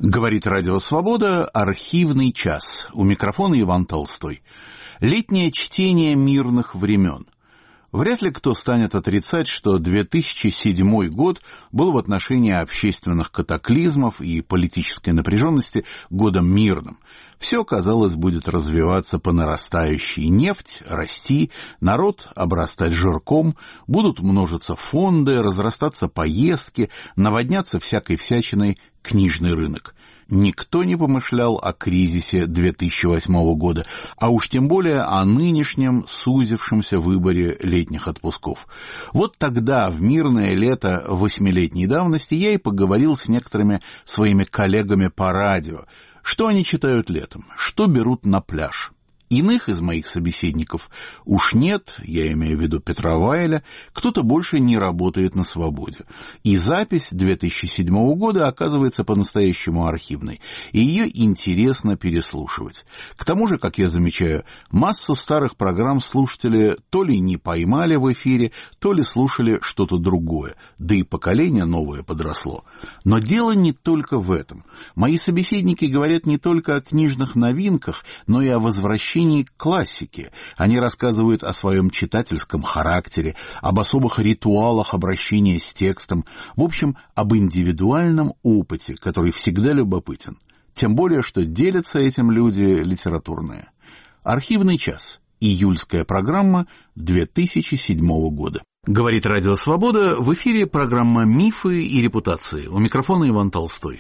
Говорит Радио Свобода, архивный час. У микрофона Иван Толстой. Летнее чтение мирных времен. Вряд ли кто станет отрицать, что 2007 год был в отношении общественных катаклизмов и политической напряженности годом мирным. Все, казалось, будет развиваться по нарастающей: нефть расти, народ обрастать жирком, будут множиться фонды, разрастаться поездки, наводняться всякой всячиной книжный рынок. Никто не помышлял о кризисе 2008 года, а уж тем более о нынешнем сузившемся выборе летних отпусков. Вот тогда, в мирное лето 8-летней давности, я и поговорил с некоторыми своими коллегами по радио. Что они читают летом? Что берут на пляж? Иных из моих собеседников уж нет, я имею в виду Петра Вайля, кто-то больше не работает на свободе. И запись 2007 года оказывается по-настоящему архивной, и ее интересно переслушивать. К тому же, как я замечаю, массу старых программ слушатели то ли не поймали в эфире, то ли слушали что-то другое, да и поколение новое подросло. Но дело не только в этом. Мои собеседники говорят не только о книжных новинках, но и о возвращении к классике. Они рассказывают о своем читательском характере, об особых ритуалах обращения с текстом, в общем, об индивидуальном опыте, который всегда любопытен. Тем более, что делятся этим люди литературные. Архивный час. Июльская программа 2007 года. Говорит Радио Свобода, в эфире программа «Мифы и репутации». У микрофона Иван Толстой.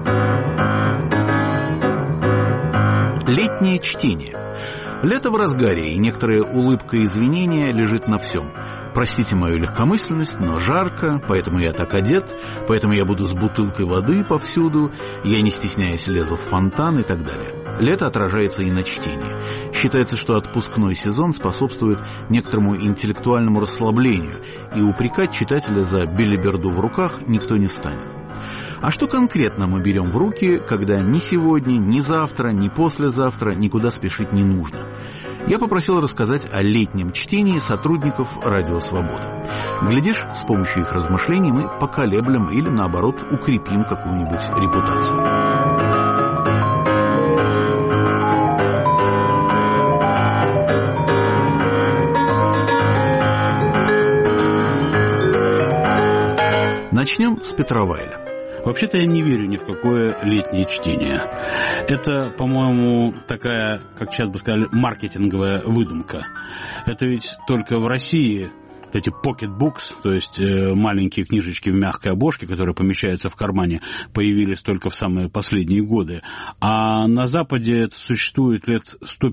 Летнее чтение. Лето в разгаре, и некоторая улыбка извинения лежит на всем. Простите мою легкомысленность, но жарко, поэтому я так одет, поэтому я буду с бутылкой воды повсюду, я не стесняясь лезу в фонтан и так далее. Лето отражается и на чтении. Считается, что отпускной сезон способствует некоторому интеллектуальному расслаблению, и упрекать читателя за белиберду в руках никто не станет. А что конкретно мы берем в руки, когда ни сегодня, ни завтра, ни послезавтра никуда спешить не нужно? Я попросил рассказать о летнем чтении сотрудников Радио Свобода. Глядишь, с помощью их размышлений мы поколеблем или, наоборот, укрепим какую-нибудь репутацию. Начнем с Петра Вайля. Вообще-то я не верю ни в какое летнее чтение. Это, по-моему, такая, как сейчас бы сказали, маркетинговая выдумка. Это ведь только в России эти pocket books, то есть маленькие книжечки в мягкой обложке, которые помещаются в кармане, появились только в самые последние годы. А на Западе это существует лет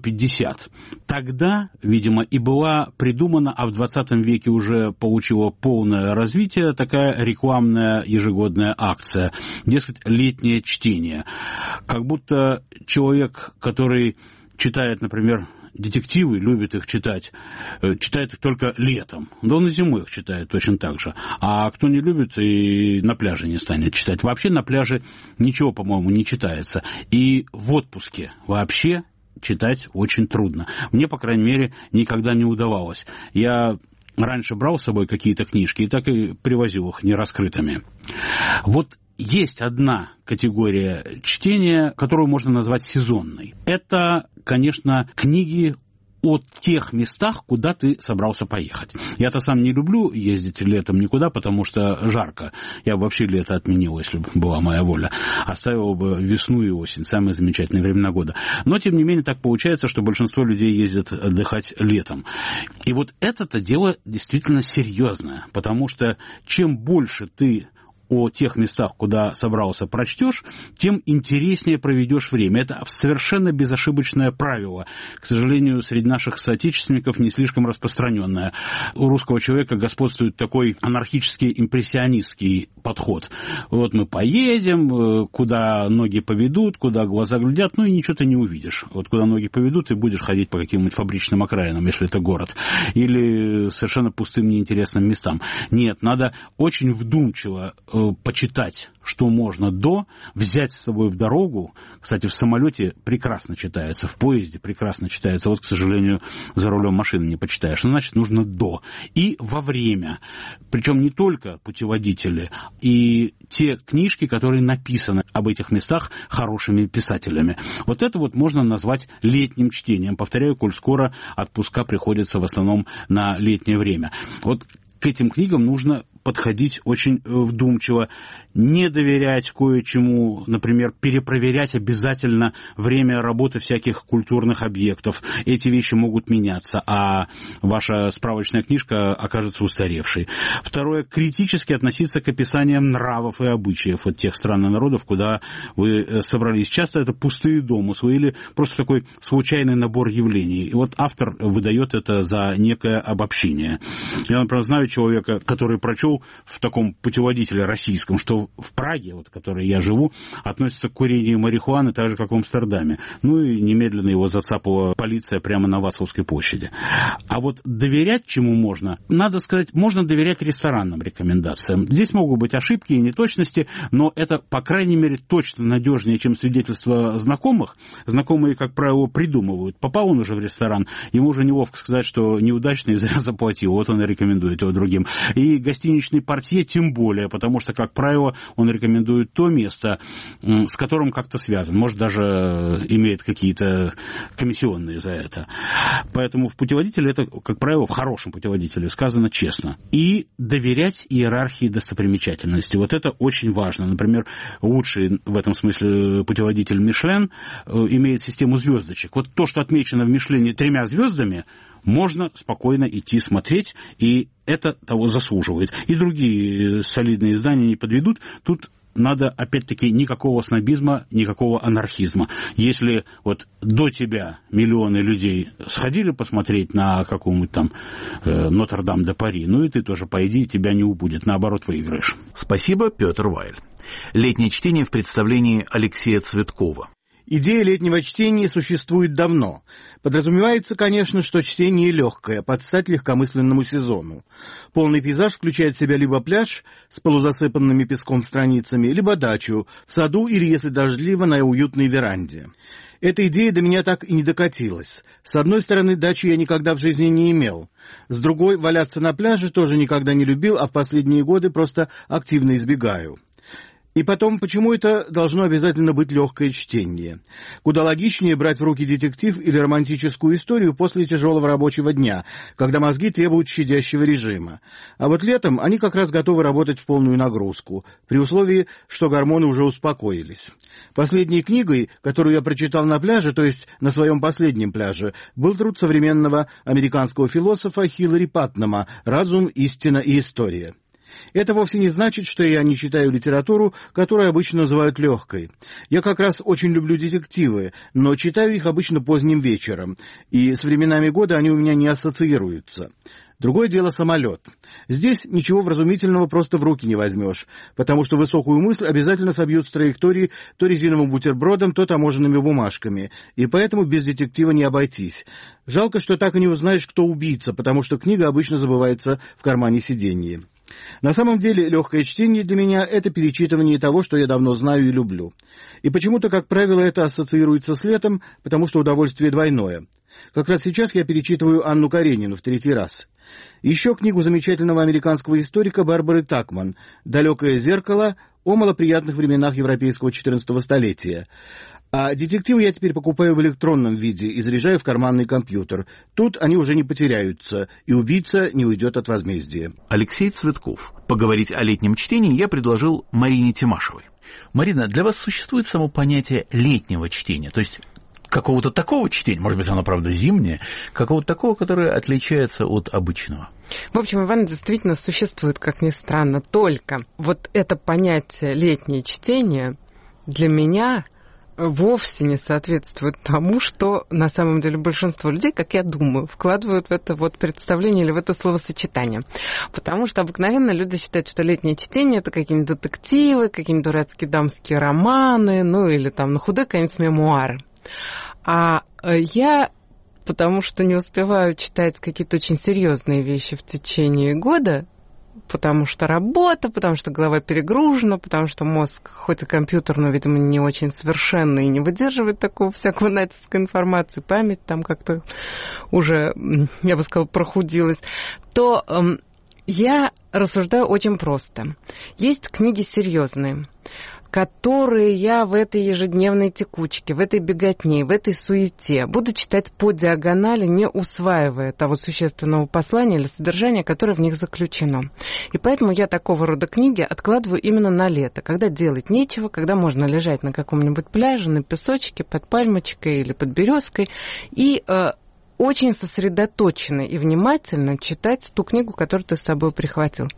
150. Тогда, видимо, и была придумана, а в 20 веке уже получила полное развитие, такая рекламная ежегодная акция. Дескать, летнее чтение. Как будто человек, который читает, например, детективы, любит их читать, читает их только летом. Да он и зимой их читает точно так же. А кто не любит, и на пляже не станет читать. Вообще на пляже ничего, по-моему, не читается. И в отпуске вообще читать очень трудно. Мне, по крайней мере, никогда не удавалось. Я раньше брал с собой какие-то книжки и так и привозил их нераскрытыми. Вот есть одна категория чтения, которую можно назвать сезонной. Это, конечно, книги о тех местах, куда ты собрался поехать. Я-то сам не люблю ездить летом никуда, потому что жарко. Я бы вообще лето отменил, если бы была моя воля. Оставил бы весну и осень, самые замечательные времена года. Но, тем не менее, так получается, что большинство людей ездят отдыхать летом. И вот это-то дело действительно серьезное, потому что чем больше ты о тех местах, куда собрался, прочтешь, тем интереснее проведешь время. Это совершенно безошибочное правило. К сожалению, среди наших соотечественников не слишком распространенное. У русского человека господствует такой анархический импрессионистский подход. Вот мы поедем, куда ноги поведут, куда глаза глядят, ну и ничего ты не увидишь. Вот куда ноги поведут, ты будешь ходить по каким-нибудь фабричным окраинам, если это город, или совершенно пустым неинтересным местам. Нет, надо очень вдумчиво почитать, что можно взять с собой в дорогу. Кстати, в самолете прекрасно читается, в поезде прекрасно читается. Вот, к сожалению, за рулем машины не почитаешь. Значит, нужно и во время. Причем не только путеводители, и те книжки, которые написаны об этих местах хорошими писателями. Вот это вот можно назвать летним чтением. Повторяю, коль скоро отпуска приходятся в основном на летнее время. Вот к этим книгам нужно подходить очень вдумчиво, не доверять кое-чему, например, перепроверять обязательно время работы всяких культурных объектов. Эти вещи могут меняться, а ваша справочная книжка окажется устаревшей. Второе, критически относиться к описаниям нравов и обычаев вот тех стран и народов, куда вы собрались. Часто это пустые домыслы или просто такой случайный набор явлений. И вот автор выдает это за некое обобщение. Я, например, знаю человека, который прочел в таком путеводителе российском, что в Праге, вот, в которой я живу, относится к курению марихуаны так же, как в Амстердаме. Ну и немедленно его зацапала полиция прямо на Вацлавской площади. А вот доверять чему можно? Надо сказать, можно доверять ресторанным рекомендациям. Здесь могут быть ошибки и неточности, но это, по крайней мере, точно надежнее, чем свидетельства знакомых. Знакомые, как правило, придумывают. Попал он уже в ресторан, ему уже неловко сказать, что неудачно и зря заплатил. Вот он и рекомендует его другим. И гостиничный портье тем более, потому что, как правило, он рекомендует то место, с которым как-то связан. Может, даже имеет какие-то комиссионные за это. Поэтому в путеводителе это, как правило, в хорошем путеводителе сказано честно. И доверять иерархии достопримечательностей. Вот это очень важно. Например, лучший в этом смысле путеводитель Мишлен имеет систему звездочек. Вот то, что отмечено в Мишлене 3 звездами, можно спокойно идти смотреть, и это того заслуживает. И другие солидные издания не подведут. Тут надо, опять-таки, никакого снобизма, никакого анархизма. Если вот до тебя миллионы людей сходили посмотреть на какую-нибудь там Нотр-Дам-де-Пари, ну и ты тоже пойди, тебя не убудет, наоборот, выиграешь. Спасибо, Петр Вайль. Летнее чтение в представлении Алексея Цветкова. Идея летнего чтения существует давно. Подразумевается, конечно, что чтение легкое, под стать легкомысленному сезону. Полный пейзаж включает в себя либо пляж с полузасыпанными песком страницами, либо дачу в саду или, если дождливо, на уютной веранде. Эта идея до меня так и не докатилась. С одной стороны, дачи я никогда в жизни не имел. С другой, валяться на пляже тоже никогда не любил, а в последние годы просто активно избегаю. И потом, почему это должно обязательно быть легкое чтение? Куда логичнее брать в руки детектив или романтическую историю после тяжелого рабочего дня, когда мозги требуют щадящего режима. А вот летом они как раз готовы работать в полную нагрузку, при условии, что гормоны уже успокоились. Последней книгой, которую я прочитал на пляже, то есть на своем последнем пляже, был труд современного американского философа Хиллари Паттнама «Разум, истина и история». Это вовсе не значит, что я не читаю литературу, которую обычно называют легкой. Я как раз очень люблю детективы, но читаю их обычно поздним вечером, и с временами года они у меня не ассоциируются. Другое дело самолет. Здесь ничего вразумительного просто в руки не возьмешь, потому что высокую мысль обязательно собьют с траектории то резиновым бутербродом, то таможенными бумажками, и поэтому без детектива не обойтись. Жалко, что так и не узнаешь, кто убийца, потому что книга обычно забывается в кармане сиденья. На самом деле, легкое чтение для меня – это перечитывание того, что я давно знаю и люблю. И почему-то, как правило, это ассоциируется с летом, потому что удовольствие двойное. Как раз сейчас я перечитываю Анну Каренину в 3-й раз. Еще книгу замечательного американского историка Барбары Такман «Далекое зеркало» о малоприятных временах европейского XIV столетия. А детективы я теперь покупаю в электронном виде и заряжаю в карманный компьютер. Тут они уже не потеряются, и убийца не уйдет от возмездия. Алексей Цветков. Поговорить о летнем чтении я предложил Марине Тимашевой. Марина, для вас существует само понятие летнего чтения? То есть какого-то такого чтения, может быть, оно, правда, зимнее, какого-то такого, которое отличается от обычного? В общем, Иван, действительно существует, как ни странно, только вот это понятие летнее чтение для меня вовсе не соответствует тому, что на самом деле большинство людей, как я думаю, вкладывают в это вот представление или в это словосочетание. Потому что обыкновенно люди считают, что летнее чтение – это какие-нибудь детективы, какие-нибудь дурацкие дамские романы, ну или там на худой конец мемуары. А я, потому что не успеваю читать какие-то очень серьезные вещи в течение года, потому что работа, потому что голова перегружена, потому что мозг, хоть и компьютер, но, видимо, не очень совершенный и не выдерживает такого всякого натиска информации, память там как-то уже, я бы сказала, прохудилась, то я рассуждаю очень просто. Есть книги серьезные, которые я в этой ежедневной текучке, в этой беготне, в этой суете буду читать по диагонали, не усваивая того существенного послания или содержания, которое в них заключено. И поэтому я такого рода книги откладываю именно на лето, когда делать нечего, когда можно лежать на каком-нибудь пляже, на песочке, под пальмочкой или под березкой и очень сосредоточенно и внимательно читать ту книгу, которую ты с собой прихватил.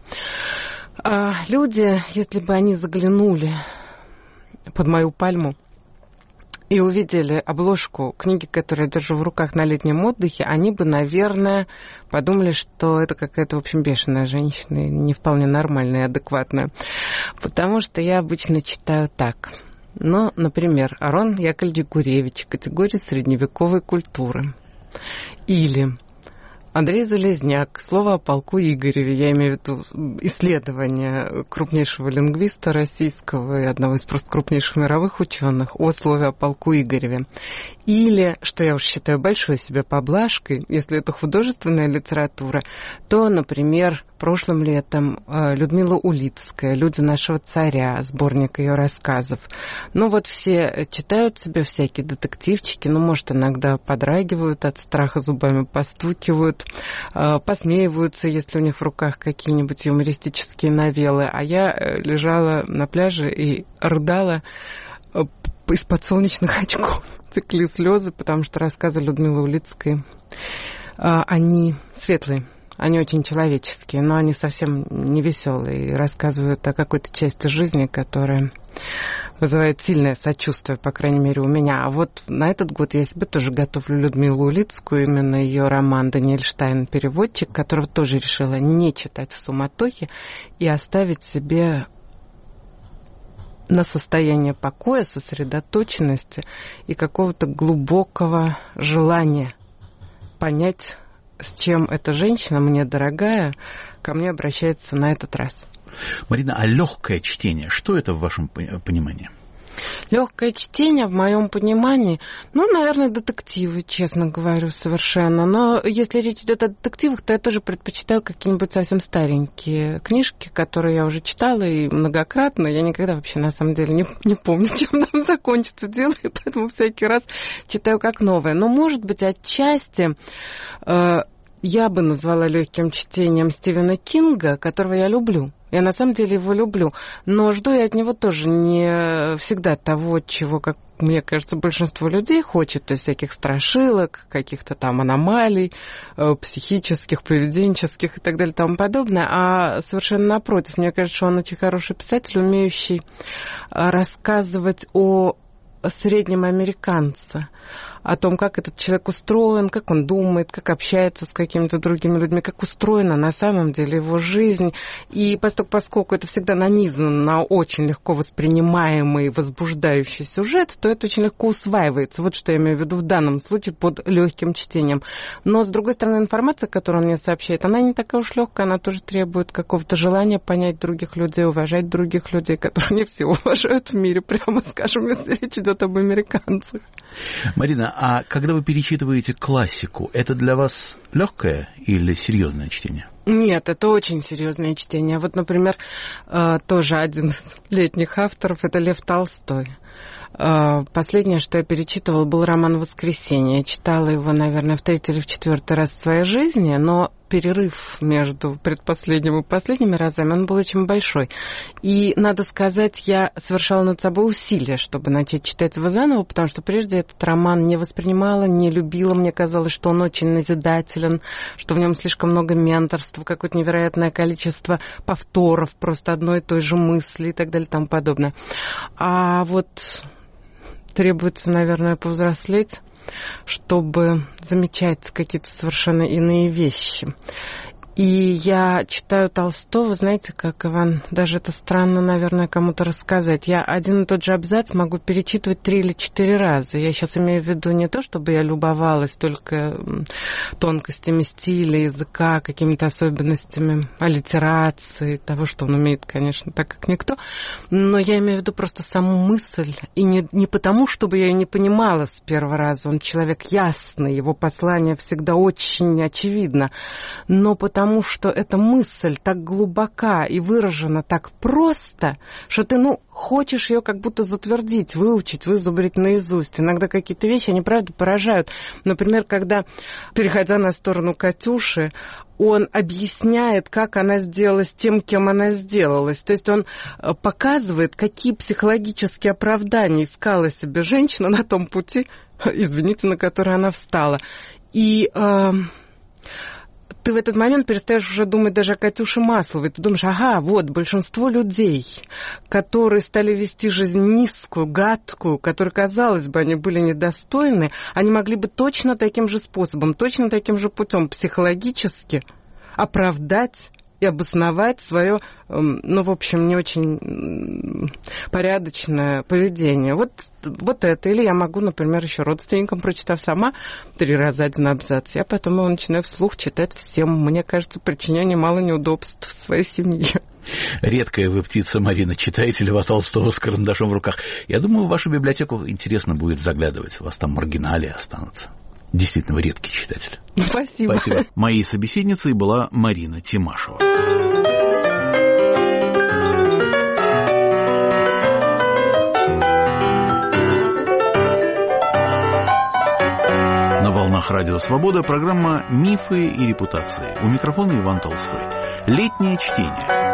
Люди, если бы они заглянули под мою пальму и увидели обложку книги, которую я держу в руках на летнем отдыхе, они бы, наверное, подумали, что это какая-то, в общем, бешеная женщина, не вполне нормальная и адекватная. Потому что я обычно читаю так. Ну, например, Арон Яковлевич, категория средневековой культуры. Или Андрей Залезняк, слово о полку Игореве, я имею в виду исследование крупнейшего лингвиста российского и одного из просто крупнейших мировых ученых о слове о полку Игореве. Или, что я уж считаю большой себе поблажкой, если это художественная литература, то, например, прошлым летом Людмила Улицкая «Люди нашего царя», сборник ее рассказов. Ну вот все читают себе всякие детективчики, ну, может, иногда подрагивают от страха, зубами постукивают, посмеиваются, если у них в руках какие-нибудь юмористические новеллы. А я лежала на пляже и рыдала из-под солнечных очков. Текли слезы, потому что рассказы Людмилы Улицкой, они светлые. Они очень человеческие, но они совсем не веселые и рассказывают о какой-то части жизни, которая вызывает сильное сочувствие, по крайней мере, у меня. А вот на этот год я себе тоже готовлю Людмилу Улицкую, именно ее роман «Даниэль Штайн. Переводчик», которого тоже решила не читать в суматохе и оставить себе на состояние покоя, сосредоточенности и какого-то глубокого желания понять, с чем эта женщина, мне дорогая, ко мне обращается на этот раз. Марина, а легкое чтение, что это в вашем понимании? Легкое чтение, в моем понимании, ну, наверное, детективы, честно говорю, совершенно. Но если речь идет о детективах, то я тоже предпочитаю какие-нибудь совсем старенькие книжки, которые я уже читала и многократно. Я никогда вообще, на самом деле, не помню, чем нам закончится дело, и поэтому всякий раз читаю как новое. Но, может быть, отчасти я бы назвала легким чтением Стивена Кинга, которого я люблю. Я на самом деле его люблю, но жду я от него тоже не всегда того, чего, как мне кажется, большинство людей хочет, то есть всяких страшилок, каких-то там аномалий, психических, поведенческих и так далее и тому подобное, а совершенно напротив. Мне кажется, что он очень хороший писатель, умеющий рассказывать о среднем американце, о том, как этот человек устроен, как он думает, как общается с какими-то другими людьми, как устроена на самом деле его жизнь. И поскольку это всегда нанизано на очень легко воспринимаемый, возбуждающий сюжет, то это очень легко усваивается. Вот что я имею в виду в данном случае под легким чтением. Но, с другой стороны, информация, которую он мне сообщает, она не такая уж легкая, она тоже требует какого-то желания понять других людей, уважать других людей, которые не все уважают в мире, прямо скажем, если речь идет об американцах. Марина, а когда вы перечитываете классику, это для вас легкое или серьезное чтение? Нет, это очень серьезное чтение. Вот, например, тоже один из летних авторов – это Лев Толстой. Последнее, что я перечитывала, был роман «Воскресенье». Я читала его, наверное, в 3-й или в 4-й раз в своей жизни, но перерыв между предпоследним и последними разами, он был очень большой. И, надо сказать, я совершала над собой усилия, чтобы начать читать его заново, потому что прежде этот роман не воспринимала, не любила. Мне казалось, что он очень назидателен, что в нем слишком много менторства, какое-то невероятное количество повторов, просто одной и той же мысли и так далее и тому подобное. А вот требуется, наверное, повзрослеть, чтобы замечать какие-то совершенно иные вещи. И я читаю Толстого, знаете, как, Иван, даже это странно, наверное, кому-то рассказать. Я один и тот же абзац могу перечитывать 3 или 4 раза. Я сейчас имею в виду не то, чтобы я любовалась только тонкостями стиля, языка, какими-то особенностями аллитерации, того, что он умеет, конечно, так как никто. Но я имею в виду просто саму мысль. И не потому, чтобы я ее не понимала с первого раза. Он человек ясный, его послание всегда очень очевидно. Но потому что эта мысль так глубока и выражена так просто, что ты, хочешь ее как будто затвердить, выучить, вызубрить наизусть. Иногда какие-то вещи, они, правда, поражают. Например, когда, переходя на сторону Катюши, он объясняет, как она сделалась тем, кем она сделалась. То есть он показывает, какие психологические оправдания искала себе женщина на том пути, извините, на который она встала. И ты в этот момент перестаешь уже думать даже о Катюше Масловой. Ты думаешь, большинство людей, которые стали вести жизнь низкую, гадкую, которые, казалось бы, они были недостойны, они могли бы точно таким же способом, точно таким же путем психологически оправдать и обосновать свое, в общем, не очень порядочное поведение. Вот это. Или я могу, например, еще родственникам, прочитав сама 3 раза один абзац, я потом его начинаю вслух читать всем. Мне кажется, причиняю немало неудобств своей семье. Редкая вы птица, Марина. Читаете Льва Толстого с карандашом в руках? Я думаю, в вашу библиотеку интересно будет заглядывать. У вас там маргиналии останутся. Действительно, вы редкий читатель. Спасибо. Моей собеседницей была Марина Тимашева. На волнах Радио Свобода программа «Мифы и репутации». У микрофона Иван Толстой. Летнее чтение.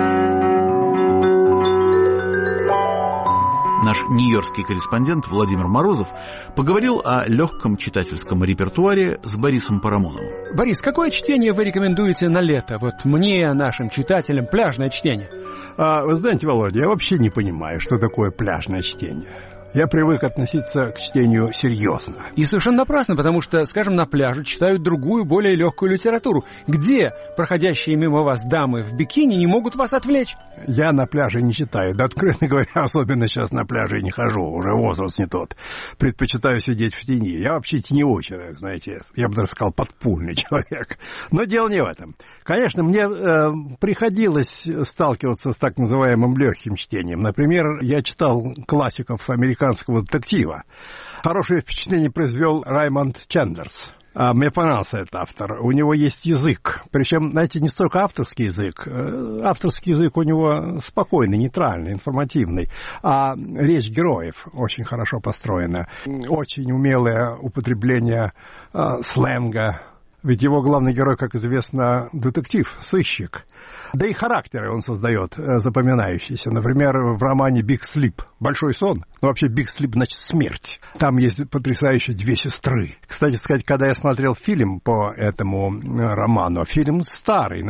Наш нью-йоркский корреспондент Владимир Морозов поговорил о легком читательском репертуаре с Борисом Парамоновым. Борис, какое чтение вы рекомендуете на лето? Вот мне, нашим читателям, пляжное чтение. Вы знаете, Володя, я вообще не понимаю, что такое пляжное чтение. Я привык относиться к чтению серьезно. И совершенно напрасно, потому что, скажем, на пляже читают другую, более легкую литературу, где проходящие мимо вас дамы в бикини не могут вас отвлечь. Я на пляже не читаю. Да, откровенно говоря, особенно сейчас на пляже не хожу. Уже возраст не тот. Предпочитаю сидеть в тени. Я вообще теневой человек, знаете. Я бы даже сказал, подпульный человек. Но дело не в этом. Конечно, мне приходилось сталкиваться с так называемым легким чтением. Например, я читал классиков американского детектива. Хорошее впечатление произвел Раймонд Чендлерс. Мне понравился этот автор. У него есть язык. Причем, знаете, не столько авторский язык. Авторский язык у него спокойный, нейтральный, информативный. А речь героев очень хорошо построена. Очень умелое употребление сленга. Ведь его главный герой, как известно, детектив, сыщик. Да и характеры он создает запоминающиеся. Например, в романе «Big Sleep» — «Большой сон». Ну, вообще, «Big Sleep» значит «смерть». Там есть потрясающие 2 сестры. Кстати сказать, когда я смотрел фильм по этому роману, фильм старый,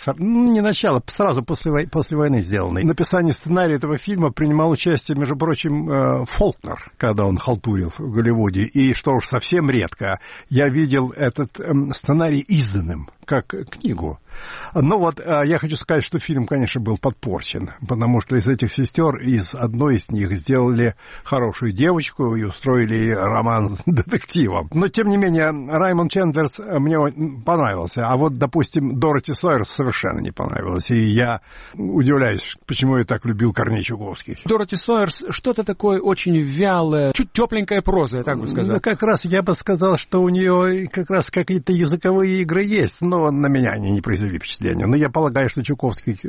сразу после войны сделанный. В написании сценария этого фильма принимал участие, между прочим, Фолкнер, когда он халтурил в Голливуде. И, что уж совсем редко, я видел этот сценарий изданным, как книгу. Ну вот, я хочу сказать, что фильм, конечно, был подпорчен, потому что из этих сестер, из одной из них сделали хорошую девочку и устроили роман с детективом. Но, тем не менее, Раймонд Чендлерс мне понравился, а вот, допустим, Дороти Сойерс совершенно не понравилась, и я удивляюсь, почему я так любил Корней Чуковский. Дороти Сойерс что-то такое очень вялое, чуть тепленькая проза, я так бы сказал. Ну, как раз я бы сказал, что у нее как раз какие-то языковые игры есть, но на меня они не произвели впечатление. Но я полагаю, что Чуковский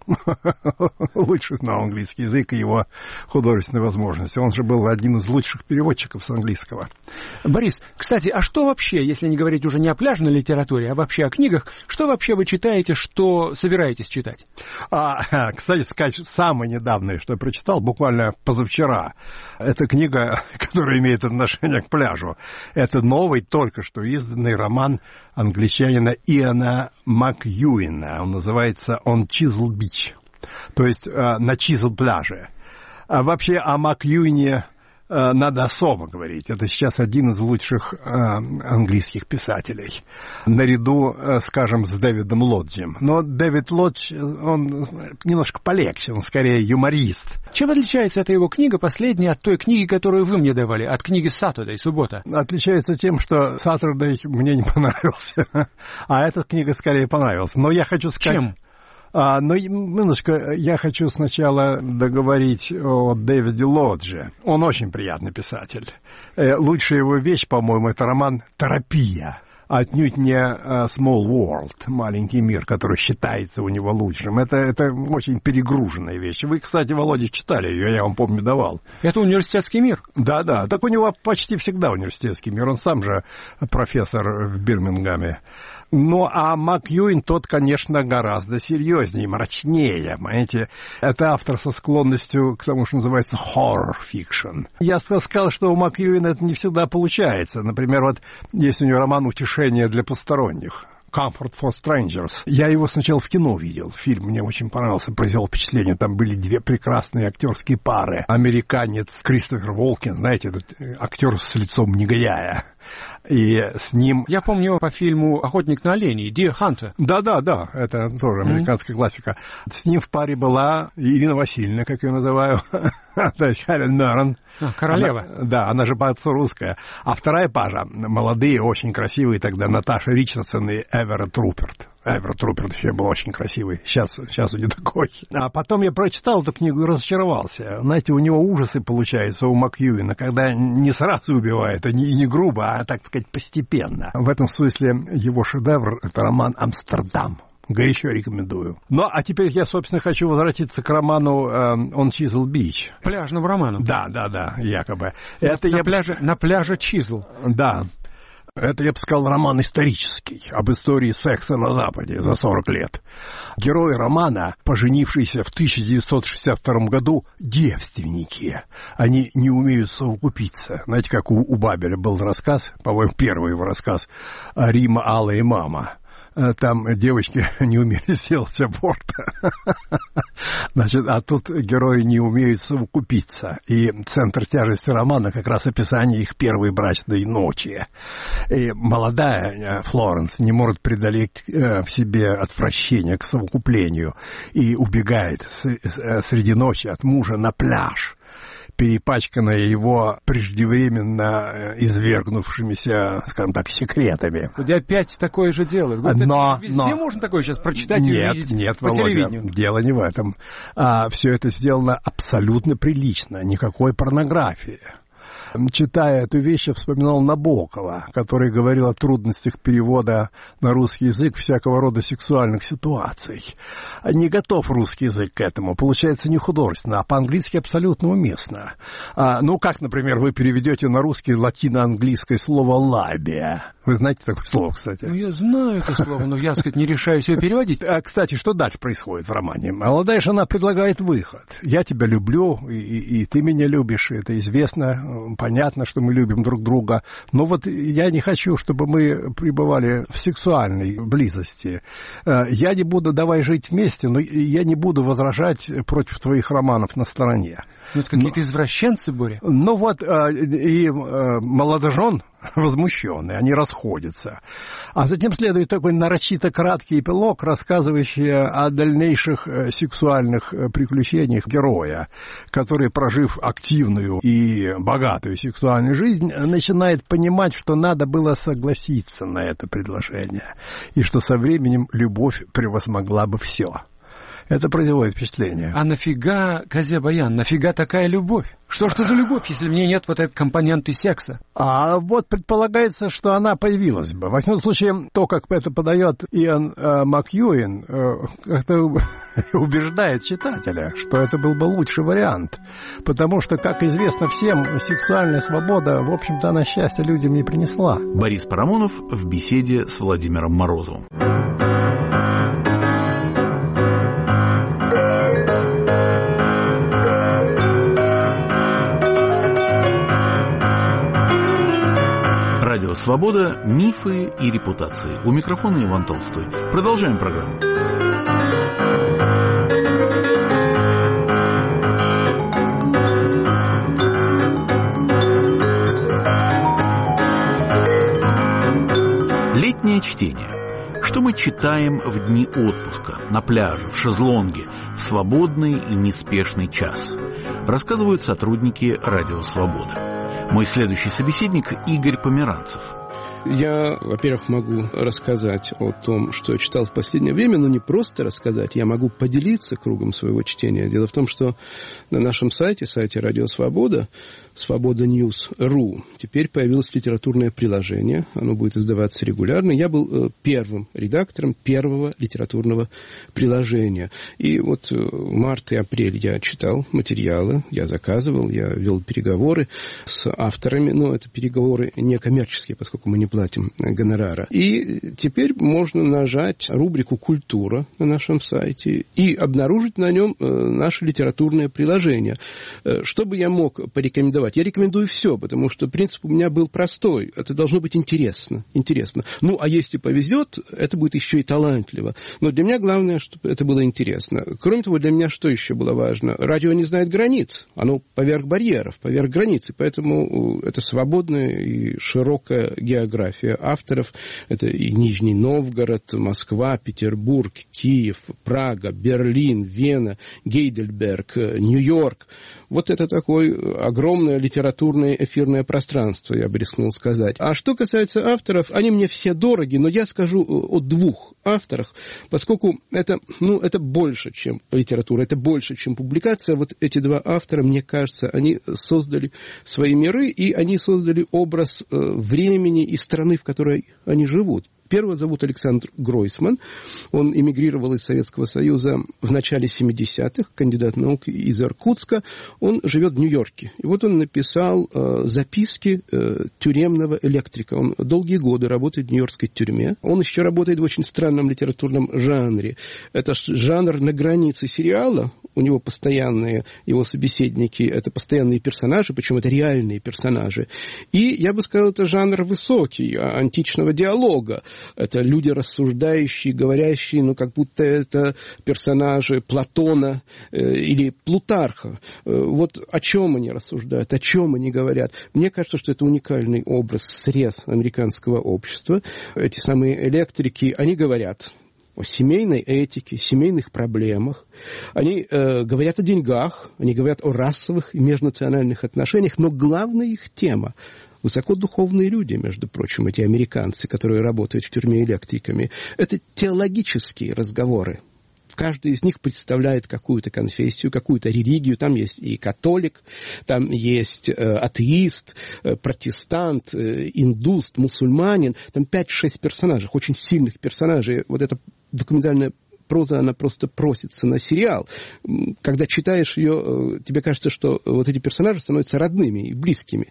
лучше знал английский язык и его художественные возможности. Он же был один из лучших переводчиков с английского. Борис, кстати, а что вообще, если не говорить уже не о пляжной литературе, а вообще о книгах, что вообще вы читаете, что собираетесь читать? Кстати сказать, самое недавнее, что я прочитал, буквально позавчера, это книга, которая имеет отношение к пляжу. Это новый, только что изданный роман англичанина Иана Макьюина. Он называется «On Chisel Beach», то есть на Чизл-пляже. Вообще о Макьюине надо особо говорить. Это сейчас один из лучших английских писателей. Наряду, скажем, с Дэвидом Лоджем. Но Дэвид Лодж, он немножко полегче, он скорее юморист. Чем отличается эта его книга, последняя, от той книги, которую вы мне давали, от книги «Saturday», «Суббота»? Отличается тем, что «Saturday» мне не понравился, а эта книга скорее понравилась. Но я хочу сказать... Чем? Но немножко я хочу сначала договорить о Дэвиде Лодже. Он очень приятный писатель. Лучшая его вещь, по-моему, это роман «Терапия». Отнюдь не Small World, маленький мир, который считается у него лучшим. Это очень перегруженная вещь. Вы, кстати, Володя, читали ее, я вам, помню, давал. Это университетский мир? Да. Так у него почти всегда университетский мир. Он сам же профессор в Бирмингеме. Ну, а МакЭуин тот, конечно, гораздо серьезнее, мрачнее, понимаете. Это автор со склонностью к тому, что называется horror fiction. Я сказал, что у МакЭуина это не всегда получается. Например, вот есть у него роман «Утешение для посторонних». Comfort for Strangers. Я его сначала в кино видел. Фильм мне очень понравился, произвел впечатление. Там были две прекрасные актерские пары. Американец Кристофер Уолкен, знаете, этот актер с лицом негодяя. И с ним... Я помню его по фильму «Охотник на оленей», «Deer Hunter». Да, это тоже американская классика. С ним в паре была Ирина Васильевна, как ее называю, то есть Хелен Миррен. Королева. Она же по отцу русская. А вторая пара, молодые, очень красивые тогда, Наташа Ричардсон и Эверетт Руперт. Эверетт Руперт еще был очень красивый. Сейчас он не такой. А потом я прочитал эту книгу и разочаровался. Знаете, у него ужасы получаются у МакЭуина, когда не сразу убивает, и не грубо, а, так сказать, постепенно. В этом смысле его шедевр — это роман «Амстердам». Горячо рекомендую. Ну, а теперь я, собственно, хочу возвратиться к роману «On Chisel Beach». Пляжному роману. Да, якобы. На пляже Чизл. Да. Это, я бы сказал, роман исторический, об истории секса на Западе за 40 лет. Герои романа, поженившиеся в 1962 году, девственники. Они не умеют совокупиться. Знаете, как у Бабеля был рассказ, по-моему, первый его рассказ, «Рима, Алла и мама». Там девочки не умели сделать аборт. Значит, а тут герои не умеют совокупиться. И центр тяжести романа как раз описание их первой брачной ночи. И молодая Флоренс не может преодолеть в себе отвращение к совокуплению и убегает среди ночи от мужа на пляж, перепачканная его преждевременно извергнувшимися, скажем так, секретами. Вот опять такое же дело. Везде можно такое сейчас прочитать и увидеть по телевидению. Дело не в этом. Все это сделано абсолютно прилично, никакой порнографии. Читая эту вещь, я вспоминал Набокова, который говорил о трудностях перевода на русский язык всякого рода сексуальных ситуаций. Не готов русский язык к этому. Получается не художественно, а по-английски абсолютно уместно. Как, например, вы переведете на русский латино-английское слово «лабия». Вы знаете такое слово, кстати? Я знаю это слово, но я, не решаюсь его переводить. Кстати, что дальше происходит в романе? Молодая жена предлагает выход. Я тебя люблю, и ты меня любишь, это известно. Понятно, что мы любим друг друга, но вот я не хочу, чтобы мы пребывали в сексуальной близости. Я не буду, давай жить вместе, но я не буду возражать против твоих романов на стороне. Ну, это какие-то извращенцы, Боря. Ну вот, и молодожен возмущенный, они расходятся. А затем следует такой нарочито краткий эпилог, рассказывающий о дальнейших сексуальных приключениях героя, который, прожив активную и богатую сексуальную жизнь, начинает понимать, что надо было согласиться на это предложение, и что со временем любовь превозмогла бы все. Это производит впечатление. А нафига, Казе-Баян, нафига такая любовь? Что ж это за любовь, если в ней нет вот этой компоненты секса? А вот предполагается, что она появилась бы. Во всяком случае, то, как это подает Иан МакЭуин, как-то убеждает читателя, что это был бы лучший вариант. Потому что, как известно всем, сексуальная свобода, в общем-то, она счастья людям не принесла. Борис Парамонов в беседе с Владимиром Морозовым. Радио «Свобода», мифы и репутации. У микрофона Иван Толстой. Продолжаем программу. Летнее чтение. Что мы читаем в дни отпуска, на пляже, в шезлонге, в свободный и неспешный час? Рассказывают сотрудники «Радио Свобода». Мой следующий собеседник Игорь Померанцев. Я, во-первых, могу рассказать о том, что я читал в последнее время, но не просто рассказать, я могу поделиться кругом своего чтения. Дело в том, что на нашем сайте Радио Свобода, svoboda.news.ru, теперь появилось литературное приложение, оно будет издаваться регулярно. Я был первым редактором первого литературного приложения. И вот в март и апрель я читал материалы, я заказывал, я вел переговоры с авторами, но это переговоры не коммерческие, поскольку мы не платим гонорара. И теперь можно нажать рубрику «Культура» на нашем сайте и обнаружить на нем наше литературное приложение. Что бы я мог порекомендовать? Я рекомендую все, потому что принцип у меня был простой. Это должно быть интересно. Ну, а если повезет, это будет еще и талантливо. Но для меня главное, чтобы это было интересно. Кроме того, для меня что еще было важно? Радио не знает границ. Оно поверх барьеров, поверх границ. И поэтому это свободная и широкая география авторов. Это и Нижний Новгород, Москва, Петербург, Киев, Прага, Берлин, Вена, Гейдельберг, Нью-Йорк. Вот это такое огромное литературное эфирное пространство, я бы рискнул сказать. А что касается авторов, они мне все дороги, но я скажу о двух авторах, поскольку это больше, чем литература, это больше, чем публикация. Вот эти два автора, мне кажется, они создали свои миры, и они создали образ времени и страны, в которой они живут. Первого зовут Александр Гройсман. Он эмигрировал из Советского Союза в начале 70-х, кандидат наук из Иркутска. Он живет в Нью-Йорке. И вот он написал записки тюремного электрика. Он долгие годы работает в нью-йоркской тюрьме. Он еще работает в очень странном литературном жанре. Это жанр на границе сериала. У него постоянные его собеседники, это постоянные персонажи, причем это реальные персонажи. И, я бы сказал, это жанр высокий, античного диалога. Это люди рассуждающие, говорящие, как будто это персонажи Платона или Плутарха. Вот о чем они рассуждают, о чем они говорят. Мне кажется, что это уникальный образ, срез американского общества. Эти самые электрики, они говорят о семейной этике, семейных проблемах. Они говорят о деньгах, они говорят о расовых и межнациональных отношениях, но главная их тема — высокодуховные люди, между прочим, эти американцы, которые работают в тюрьме электриками. Это теологические разговоры. Каждый из них представляет какую-то конфессию, какую-то религию. Там есть и католик, там есть атеист, протестант, индус, мусульманин. Там 5-6 персонажей, очень сильных персонажей. Вот эта документальная проза, она просто просится на сериал. Когда читаешь ее, тебе кажется, что вот эти персонажи становятся родными и близкими.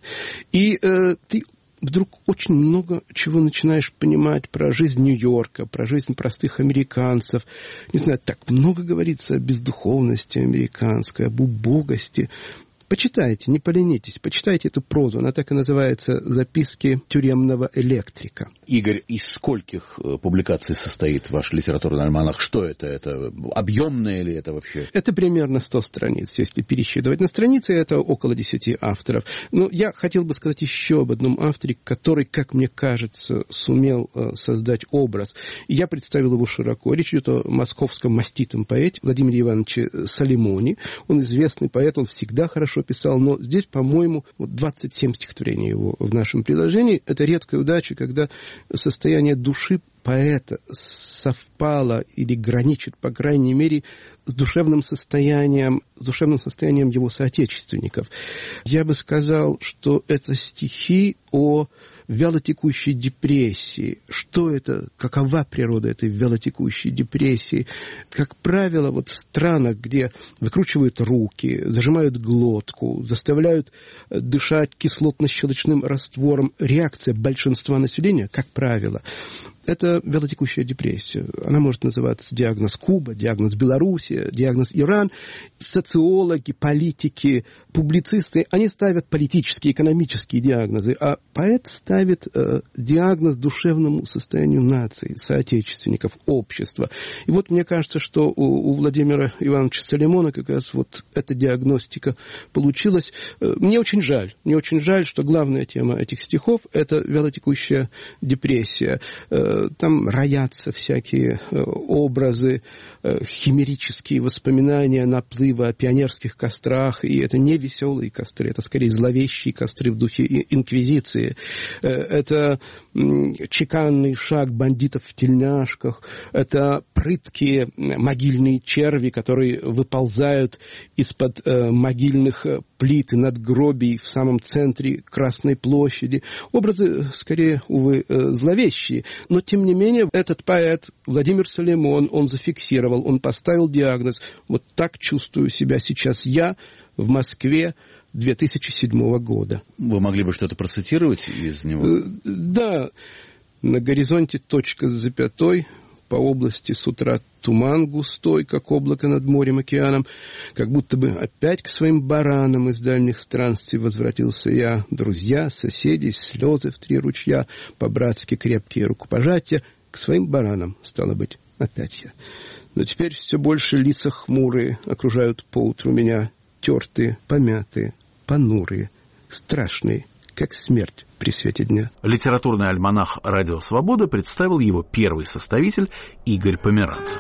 И ты вдруг очень много чего начинаешь понимать про жизнь Нью-Йорка, про жизнь простых американцев. Не знаю, так много говорится о бездуховности американской, об убогости. Почитайте, не поленитесь, почитайте эту прозу. Она так и называется «Записки тюремного электрика». Игорь, из скольких публикаций состоит ваш литературный альманах? Что это? Это объемное ли это вообще? Это примерно 100 страниц, если пересчитывать. На странице это около 10 авторов. Но я хотел бы сказать еще об одном авторе, который, как мне кажется, сумел создать образ. И я представил его широко. Речь идет о московском маститом поэте Владимире Ивановиче Солимоне. Он известный поэт, он всегда хорошо писал, но здесь, по-моему, 27 стихотворений его в нашем приложении. Это редкая удача, когда состояние души поэта совпало или граничит, по крайней мере, с душевным состоянием его соотечественников. Я бы сказал, что это стихи о вялотекущей депрессии. Что это? Какова природа этой вялотекущей депрессии? Как правило, вот в странах, где выкручивают руки, зажимают глотку, заставляют дышать кислотно-щелочным раствором, реакция большинства населения, как правило, это вялотекущая депрессия. Она может называться диагноз Куба, диагноз Белоруссия, диагноз Иран. Социологи, политики, публицисты, они ставят политические, экономические диагнозы, а поэт ставит диагноз душевному состоянию нации, соотечественников, общества. И вот мне кажется, что у Владимира Ивановича Солимона как раз вот эта диагностика получилась. Мне очень жаль, что главная тема этих стихов – это вялотекущая депрессия. там роятся всякие образы, химерические воспоминания наплыва о пионерских кострах, и это не веселые костры, это скорее зловещие костры в духе инквизиции. Это чеканный шаг бандитов в тельняшках, это прыткие могильные черви, которые выползают из-под могильных плит и надгробий в самом центре Красной площади. Образы, скорее, увы, зловещие. Но, тем не менее, этот поэт Владимир Солимон, он зафиксировал, он поставил диагноз. Вот так чувствую себя сейчас я в Москве 2007 года. Вы могли бы что-то процитировать из него? Да. На горизонте точка с запятой, по области с утра туман густой, как облако над морем, океаном, как будто бы опять к своим баранам из дальних странствий возвратился я. Друзья, соседи, слезы в 3 ручья, по-братски крепкие рукопожатия, к своим баранам, стало быть, опять я. Но теперь все больше лица хмурые окружают поутру меня, тертые, помятые, понурые, страшные, как смерть при свете дня. Литературный альманах «Радио Свобода» представил его первый составитель Игорь Померанцев.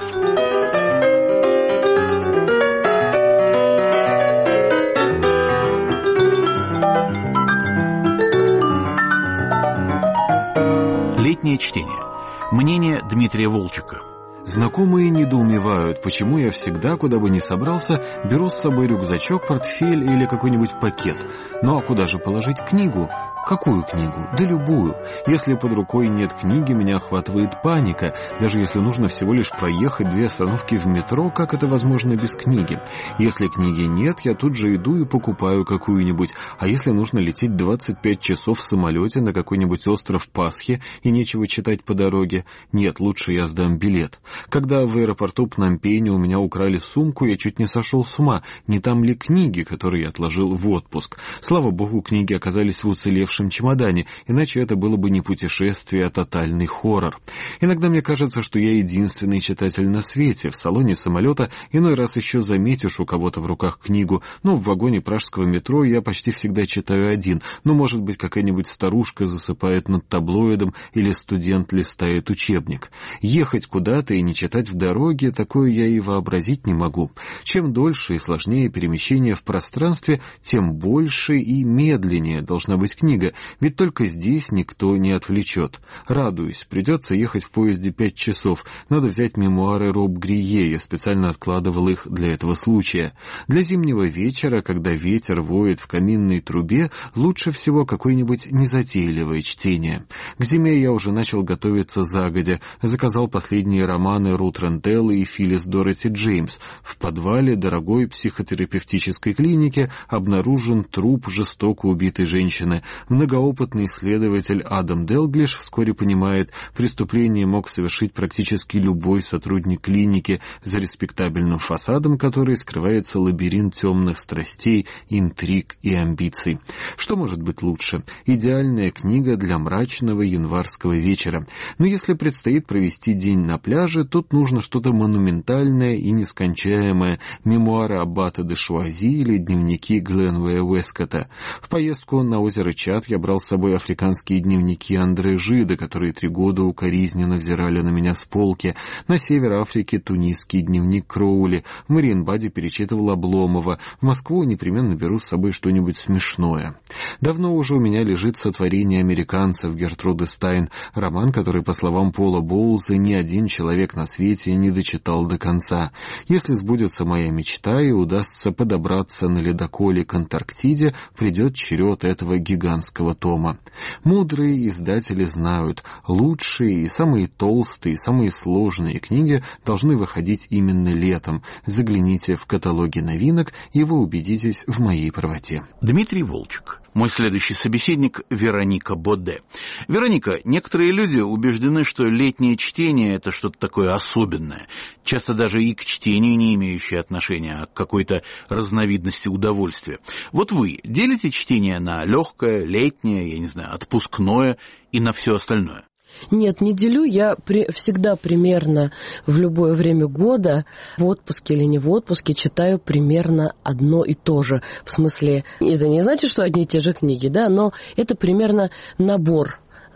Летнее чтение. Мнение Дмитрия Волчека. Знакомые недоумевают, почему я всегда, куда бы ни собрался, беру с собой рюкзачок, портфель или какой-нибудь пакет. Ну а куда же положить книгу? Какую книгу? Да любую. Если под рукой нет книги, меня охватывает паника. Даже если нужно всего лишь проехать 2 остановки в метро, как это возможно без книги? Если книги нет, я тут же иду и покупаю какую-нибудь. А если нужно лететь 25 часов в самолете на какой-нибудь остров Пасхи и нечего читать по дороге? Нет, лучше я сдам билет. Когда в аэропорту Пномпеня у меня украли сумку, я чуть не сошел с ума. Не там ли книги, которые я отложил в отпуск? Слава богу, книги оказались в уцелевшем чемодане, иначе это было бы не путешествие, а тотальный хоррор. Иногда мне кажется, что я единственный читатель на свете. В салоне самолета иной раз еще заметишь у кого-то в руках книгу, но в вагоне пражского метро я почти всегда читаю один. Ну, может быть, какая-нибудь старушка засыпает над таблоидом или студент листает учебник. Ехать куда-то и не читать в дороге, такое я и вообразить не могу. Чем дольше и сложнее перемещение в пространстве, тем больше и медленнее должна быть книга, ведь только здесь никто не отвлечет. Радуюсь, придется ехать в поезде 5 часов. Надо взять мемуары Роб Грие, я специально откладывал их для этого случая. Для зимнего вечера, когда ветер воет в каминной трубе, лучше всего какое-нибудь незатейливое чтение. К зиме я уже начал готовиться загодя, заказал последние романы Рут Рентеллы и Филлис Дороти Джеймс. В подвале дорогой психотерапевтической клиники обнаружен труп жестоко убитой женщины. Многоопытный исследователь Адам Делглиш вскоре понимает, преступление мог совершить практически любой сотрудник клиники, за респектабельным фасадом которой скрывается лабиринт темных страстей, интриг и амбиций. Что может быть лучше? Идеальная книга для мрачного январского вечера. Но если предстоит провести день на пляже, тут нужно что-то монументальное и нескончаемое, мемуары аббата де Шуази или дневники Гленуэя Уэскотта. В поездку на озеро Чад я брал с собой африканские дневники Андре Жида, которые 3 года укоризненно взирали на меня с полки. На север Африки тунисский дневник Кроули. В Мариенбаде перечитывал Обломова. В Москву непременно беру с собой что-нибудь смешное. Давно уже у меня лежит «Сотворение американцев» Гертруды Стайн, роман, который, по словам Пола Боулза, ни один человек на свете не дочитал до конца. Если сбудется моя мечта и удастся подобраться на ледоколе к Антарктиде, придет черед этого гигантского тома. Мудрые издатели знают, лучшие и самые толстые, и самые сложные книги должны выходить именно летом. Загляните в каталоги новинок, и вы убедитесь в моей правоте. Дмитрий Волчек. Мой следующий собеседник — Вероника Боде. Вероника, некоторые люди убеждены, что летнее чтение — это что-то такое особенное, часто даже и к чтению не имеющее отношения, а к какой-то разновидности удовольствия. Вот вы делите чтение на легкое, летнее, я не знаю, отпускное и на все остальное? Нет, не делю. Я всегда примерно в любое время года, в отпуске или не в отпуске, читаю примерно одно и то же. В смысле, это не значит, что одни и те же книги, да, но это примерно набор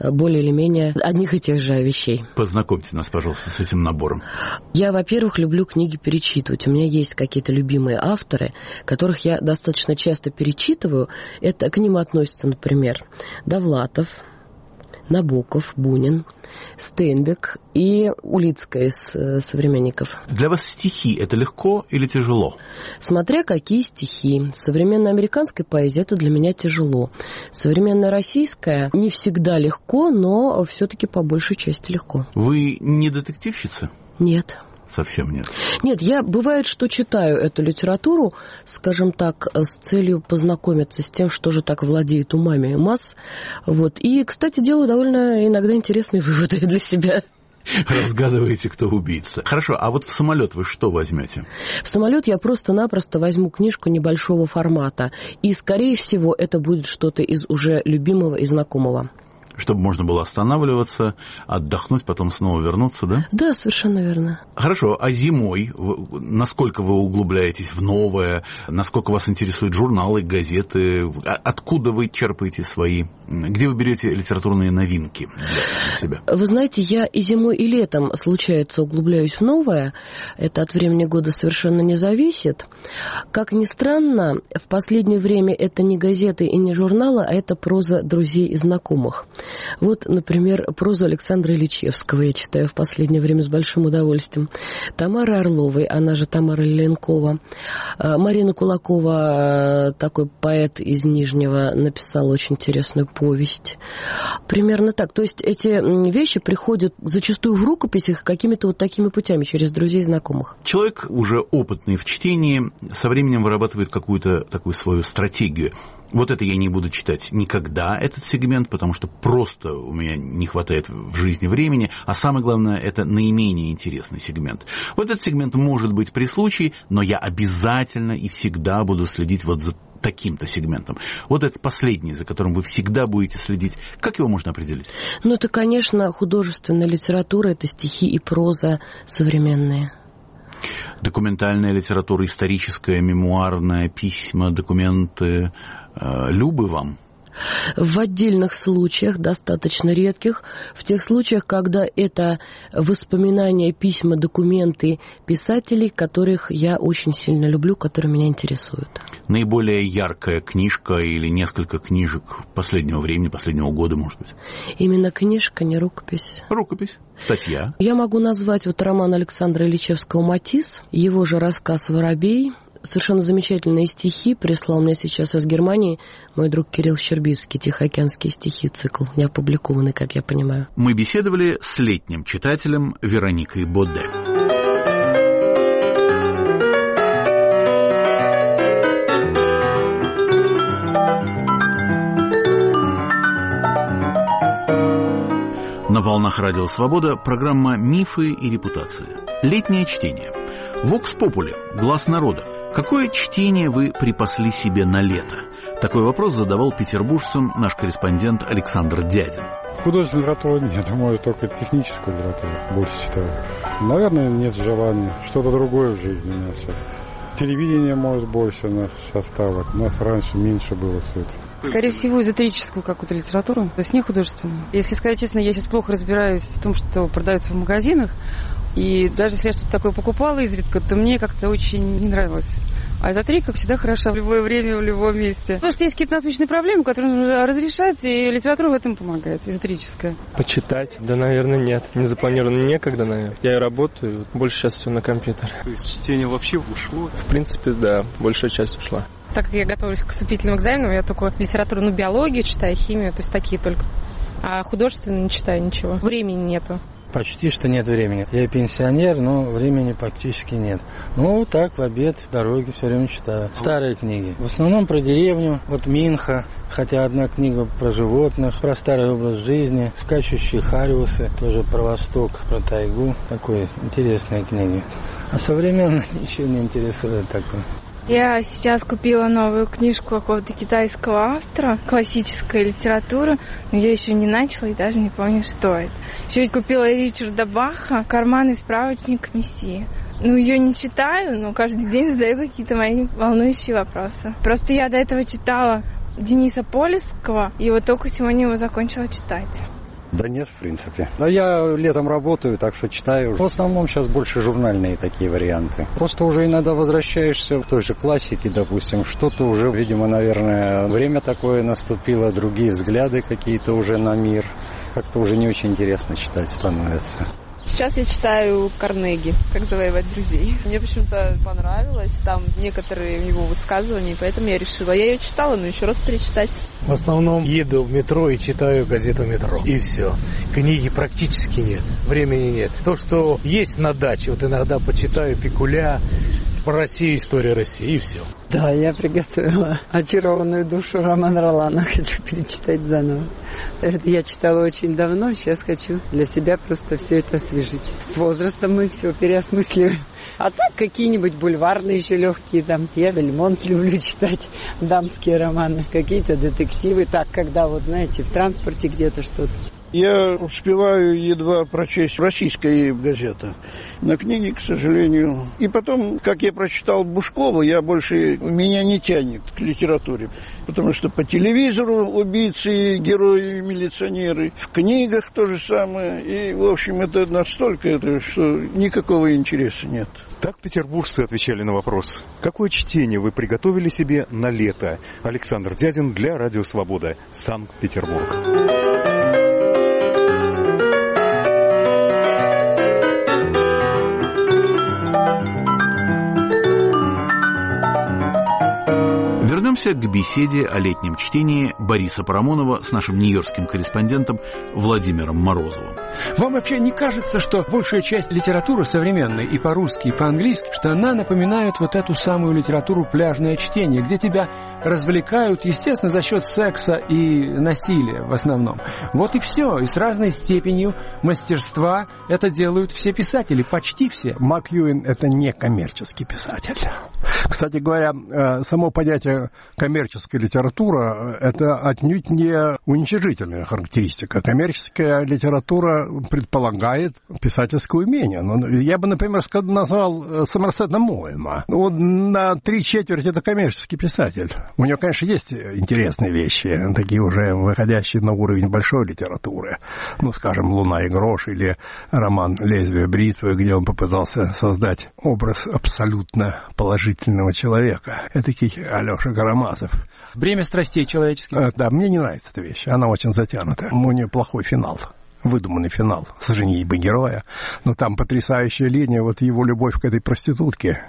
более или менее одних и тех же вещей. Познакомьте нас, пожалуйста, с этим набором. Я, во-первых, люблю книги перечитывать. У меня есть какие-то любимые авторы, которых я достаточно часто перечитываю. Это к ним относятся, например, Довлатов, Набоков, Бунин, Стейнбек и Улицкая из современников. Для вас стихи — это легко или тяжело? Смотря какие стихи. Современная американская поэзия — это для меня тяжело. Современная российская не всегда легко, но все-таки по большей части легко. Вы не детективщица? Нет. Совсем нет? Нет, я бывает, что читаю эту литературу, скажем так, с целью познакомиться с тем, что же так владеет умами масс. Вот. И, кстати, делаю довольно иногда интересные выводы для себя. Разгадываете, кто убийца. Хорошо, а вот в самолет вы что возьмете? В самолет я просто-напросто возьму книжку небольшого формата. И, скорее всего, это будет что-то из уже любимого и знакомого. Чтобы можно было останавливаться, отдохнуть, потом снова вернуться, да? Да, совершенно верно. Хорошо, а зимой насколько вы углубляетесь в новое? Насколько вас интересуют журналы, газеты? Откуда вы черпаете свои? Где вы берете литературные новинки для себя? Вы знаете, я и зимой, и летом, случается, углубляюсь в новое. Это от времени года совершенно не зависит. Как ни странно, в последнее время это не газеты и не журналы, а это проза друзей и знакомых. Вот, например, прозу Александра Ильичевского я читаю в последнее время с большим удовольствием. Тамары Орловой, она же Тамара Лиленкова. Марина Кулакова, такой поэт из Нижнего, написала очень интересную повесть. Примерно так. То есть эти вещи приходят зачастую в рукописях какими-то вот такими путями, через друзей и знакомых. Человек, уже опытный в чтении, со временем вырабатывает какую-то такую свою стратегию. Вот это я не буду читать никогда, этот сегмент, потому что просто у меня не хватает в жизни времени, а самое главное, это наименее интересный сегмент. Вот этот сегмент может быть при случае, но я обязательно и всегда буду следить вот за таким-то сегментом. Вот это последний, за которым вы всегда будете следить. Как его можно определить? Ну, это, конечно, художественная литература, это стихи и проза современные. Документальная литература, историческая, мемуарная, письма, документы. Любы вам? В отдельных случаях, достаточно редких, в тех случаях, когда это воспоминания, письма, документы писателей, которых я очень сильно люблю, которые меня интересуют. Наиболее яркая книжка или несколько книжек последнего времени, последнего года, может быть? Именно книжка, не рукопись. Рукопись. Статья. Я могу назвать вот роман Александра Ильичевского «Матисс», его же рассказ «Воробей». Совершенно замечательные стихи прислал мне сейчас из Германии мой друг Кирилл Щербицкий, «Тихоокеанские стихи», цикл, не опубликованный, как я понимаю. Мы беседовали с летним читателем Вероникой Боде. На волнах Радио Свобода программа «Мифы и репутации». Летнее чтение. Вокс Попули. Глаз народа. Какое чтение вы припасли себе на лето? Такой вопрос задавал петербуржцам наш корреспондент Александр Дядин. Художественную литературу нет, может, только техническую литературу больше читаю. Наверное, нет желания. Что-то другое в жизни у нас сейчас. Телевидение, может, больше у нас сейчас стало. У нас раньше меньше было все это. Скорее всего, эзотерическую какую-то литературу, то есть не художественную. Если сказать честно, я сейчас плохо разбираюсь в том, что продается в магазинах. И даже если я что-то такое покупала изредка, то мне как-то очень не нравилось. А эзотерика всегда хороша в любое время, в любом месте. Потому что есть какие-то насущные проблемы, которые нужно разрешать, и литература в этом помогает, эзотерическая. Почитать? Да, наверное, нет. Не запланировано некогда, наверное. Я и работаю, больше сейчас все на компьютере. То есть чтение вообще ушло? В принципе, да, большая часть ушла. Так как я готовлюсь к вступительным экзаменам, я только литературу, биологию читаю, химию, то есть такие только. А художественно не читаю ничего. Времени нету. Почти что нет времени. Я пенсионер, но времени практически нет. Ну, так, в обед, в дороге все время читаю. Старые книги. В основном про деревню, от Минха, хотя одна книга про животных, про старый образ жизни, скачущие хариусы, тоже про Восток, про тайгу. Такой интересные книги. А современно ничего не интересует такое. Я сейчас купила новую книжку какого-то китайского автора, классическая литература, но я еще не начала и даже не помню, что это. Еще купила Ричарда Баха «Карманный справочник Мессии». Ну, ее не читаю, но каждый день задаю какие-то мои волнующие вопросы. Просто я до этого читала Дениса Полесского, и вот только сегодня его закончила читать. Да нет, в принципе. Да я летом работаю, так что читаю. В основном сейчас больше журнальные такие варианты. Просто уже иногда возвращаешься в той же классике, допустим. Что-то уже, видимо, наверное, время такое наступило, другие взгляды какие-то уже на мир. Как-то уже не очень интересно читать становится. Сейчас я читаю Карнеги «Как завоевать друзей». Мне почему-то понравилось, там некоторые у него высказывания, поэтому я решила. Я ее читала, но еще раз перечитать. В основном еду в метро и читаю газету «Метро». И все. Книги практически нет, времени нет. То, что есть на даче, вот иногда почитаю Пикуля, про Россию, история России, и все. Да, я приготовила «Очарованную душу» Романа Ролана. Хочу перечитать заново. Это я читала очень давно, сейчас хочу для себя просто все это освежить. С возрастом мы все переосмысливаем. А так какие-нибудь бульварные еще легкие там. Я Бельмонт люблю читать, дамские романы, какие-то детективы. Так, когда вот, знаете, в транспорте где-то что-то. Я успеваю едва прочесть российская газета. На книге, к сожалению. И потом, как я прочитал Бушкова, меня не тянет к литературе. Потому что по телевизору убийцы, герои, милиционеры. В книгах то же самое. И, в общем, это настолько, что никакого интереса нет. Так петербуржцы отвечали на вопрос. Какое чтение вы приготовили себе на лето? Александр Дядин для Радио Свобода, Санкт-Петербург. Вернемся к беседе о летнем чтении Бориса Парамонова с нашим нью-йоркским корреспондентом Владимиром Морозовым. Вам вообще не кажется, что большая часть литературы современной и по-русски, и по-английски, что она напоминает вот эту самую литературу «Пляжное чтение», где тебя развлекают, естественно, за счет секса и насилия в основном. Вот и все. И с разной степенью мастерства это делают все писатели, почти все. МакЮин — это не коммерческий писатель. Кстати говоря, само понятие коммерческая литература — это отнюдь не уничижительная характеристика. Коммерческая литература предполагает писательское умение. Но я бы, например, назвал Сомерсета Моэма. Он на 3/4 это коммерческий писатель. У него, конечно, есть интересные вещи, такие уже выходящие на уровень большой литературы. Ну, скажем, «Луна и грош» или роман «Лезвие бритвы», где он попытался создать образ абсолютно положительного человека. Этакий Алеша Карамазов. «Бремя страстей человеческих». Да, мне не нравится эта вещь. Она очень затянута. У нее плохой финал. Выдуманный финал с женитьбой героя. Но там потрясающая линия, вот его любовь к этой проститутке.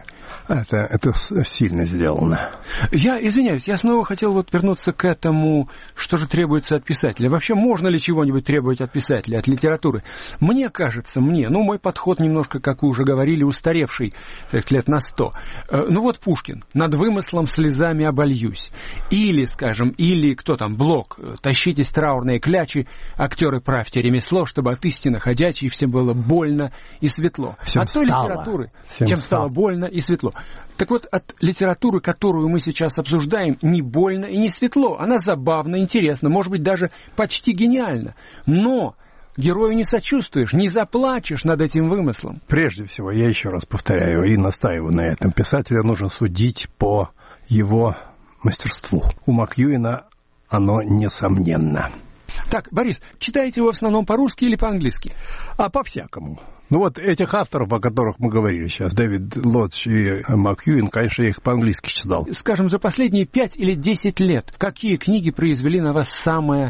Это сильно сделано. Я извиняюсь, я снова хотел вернуться к этому, что же требуется от писателя. Вообще, можно ли чего-нибудь требовать от писателя, от литературы? Мне кажется, мой подход немножко, как вы уже говорили, устаревший, лет на 100. Пушкин. «Над вымыслом слезами обольюсь». Или, скажем, кто там, Блок. «Тащитесь траурные клячи, актеры, правьте ремесло, чтобы от истины ходячей всем было больно и светло». От той литературы, чем стало больно и светло. Так вот, от литературы, которую мы сейчас обсуждаем, не больно и не светло. Она забавна, интересна, может быть, даже почти гениальна. Но герою не сочувствуешь, не заплачешь над этим вымыслом. Прежде всего, я еще раз повторяю и настаиваю на этом. Писателя нужно судить по его мастерству. У МакЮина оно несомненно. Так, Борис, читаете вы в основном по-русски или по-английски? По-всякому. Этих авторов, о которых мы говорили сейчас, Дэвид Лодж и МакЮин, конечно, я их по-английски читал. Скажем, за последние 5 или 10 лет, какие книги произвели на вас самое